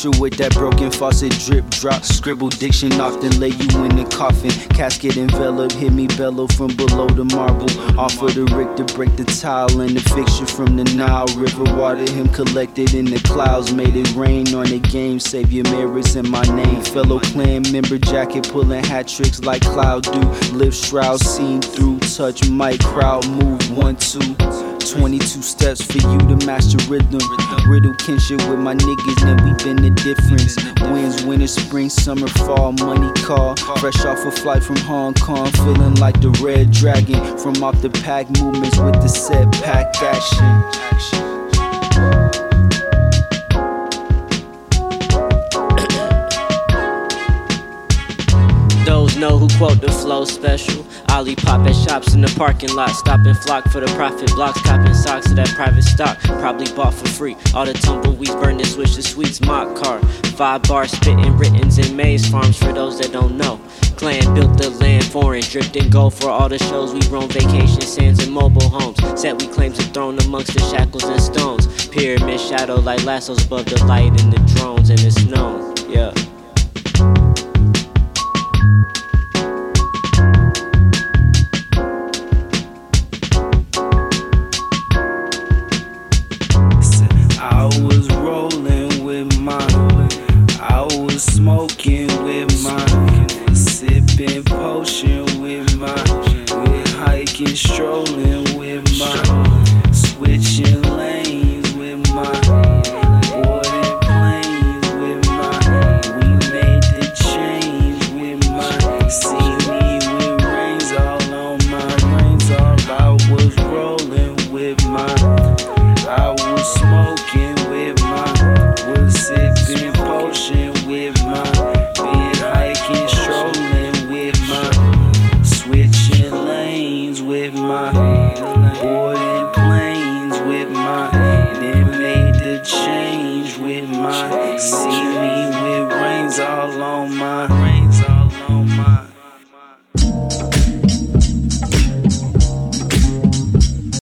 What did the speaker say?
picture with that broken faucet, drip drop. Scribble diction often lay you in the coffin. Casket enveloped, hear me bellow from below the marble. Offer the Rick to break the tile and the fixture from the Nile River. Water him collected in the clouds, made it rain on the game. Savior Maris in my name. Fellow clan member jacket pulling hat tricks like Cloud do. Live shroud seen through, touch mic, crowd move 1, 2. 22 steps for you to master rhythm. Riddle kinship with my niggas, then we been the difference. Winds, winter, spring, summer, fall, money call. Fresh off a flight from Hong Kong, feeling like the red dragon. From off the pack movements with the set pack action. Those know who quote the flow special. Ollie pop at shops in the parking lot. Stopping flock for the profit blocks. Copping socks to that private stock. Probably bought for free. All the tumbleweeds burning, switch to sweets. Mock car. 5 bars spitting writtens in maize farms for those that don't know. Clan built the land foreign. Dripped in gold for all the shows. We roam vacation sands and mobile homes. Set we claim to throne amongst the shackles and stones. Pyramid shadow like lassos above the light and the drones. And it's known, yeah. I was rolling with mine, I was smoking with mine, sipping potion with mine, with hiking, strolling with mine, switching lanes with mine, boarding planes with mine, we made the change with mine, see me with rings all on my rings, all I was rolling with mine, I was smoking with mine, was sipping potion with mine, been hiking, strolling with mine, switching lanes with mine, boarding planes with mine, then made the change with mine. See